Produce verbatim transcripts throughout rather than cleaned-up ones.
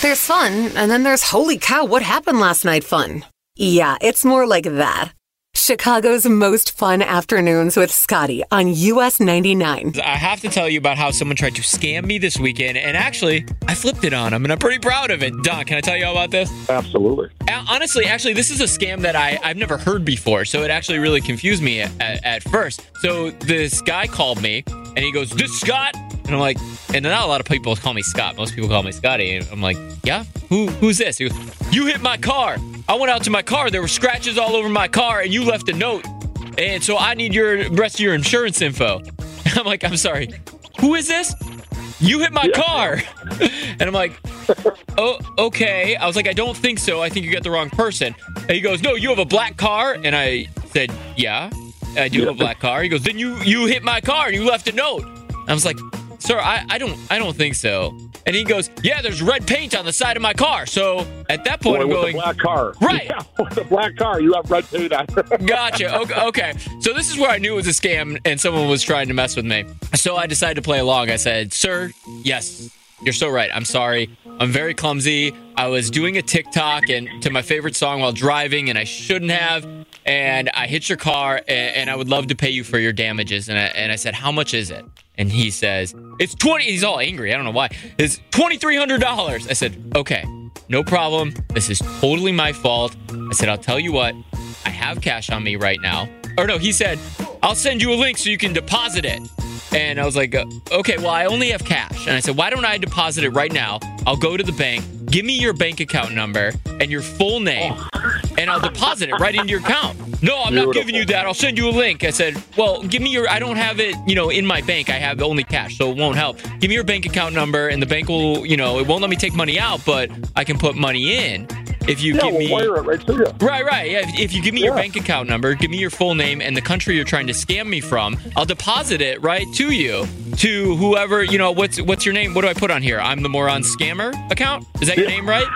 There's fun, and then there's holy cow, what happened last night fun. Yeah, it's more like that. Chicago's most fun afternoons with Scotty on U S ninety-nine. I have to tell you about how someone tried to scam me this weekend, and actually, I flipped it on them, and I'm pretty proud of it. Don, can I tell you all about this? Absolutely. Honestly, actually, this is a scam that I, I've never heard before, so it actually really confused me at, at, at first. So this guy called me, and he goes, "This Scott?" And I'm like, and not a lot of people call me Scott. Most people call me Scotty. And I'm like, yeah? Who? Who's this? He goes, "You hit my car. I went out to my car. There were scratches all over my car, and you left a note. And so I need your rest of your insurance info." And I'm like, "I'm sorry. Who is this? You hit my yeah. car." And I'm like, "Oh, okay." I was like, "I don't think so. I think you got the wrong person." And he goes, "No, you have a black car?" And I said, "Yeah, I do yeah. have a black car." He goes, "Then you, you hit my car and you left a note." And I was like, "Sir, I, I don't I don't think so." And he goes, "Yeah, there's red paint on the side of my car." So at that point, Boy, I'm with going, the black car. Right. Yeah, with the black car, you have red paint on. Gotcha. Okay, okay. So this is where I knew it was a scam and someone was trying to mess with me. So I decided to play along. I said, "Sir, yes, you're so right. I'm sorry. I'm very clumsy. I was doing a TikTok and to my favorite song while driving, and I shouldn't have. And I hit your car, and, and I would love to pay you for your damages." And I, and I said, "How much is it?" And he says, "It's twenty." He's all angry. I don't know why. It's twenty-three hundred dollars. I said, "Okay, no problem. This is totally my fault." I said, "I'll tell you what. I have cash on me right now." Or no, he said, "I'll send you a link so you can deposit it." And I was like, "Okay, well, I only have cash." And I said, "Why don't I deposit it right now? I'll go to the bank. Give me your bank account number and your full name, and I'll deposit it right into your account." "No, I'm Beautiful. not giving you that. I'll send you a link." I said, "Well, give me your, I don't have it, you know, in my bank. I have only cash, so it won't help. Give me your bank account number, and the bank will, you know, it won't let me take money out, but I can put money in. If you yeah, give we'll me wire it right to you." Right, right. Yeah, if, if you give me yeah. your bank account number, give me your full name and the country you're trying to scam me from, I'll deposit it right to you, to whoever, you know, what's what's your name? What do I put on here? I'm the Moron Scammer account? Is that your name, right?"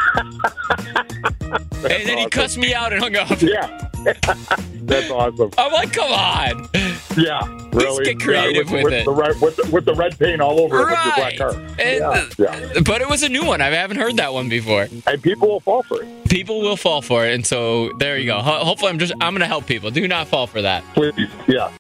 And then awesome. he cussed me out and hung up. Yeah. That's awesome. I'm like, come on. Yeah, really. Let's get creative yeah, with, with, with it. The red, with, the, with the red paint all over Right. it with your black car. And, yeah, yeah. But it was a new one. I haven't heard that one before. And people will fall for it. People will fall for it. And so there you go. Ho- hopefully I'm just, I'm going to help people. Do not fall for that. Please, yeah.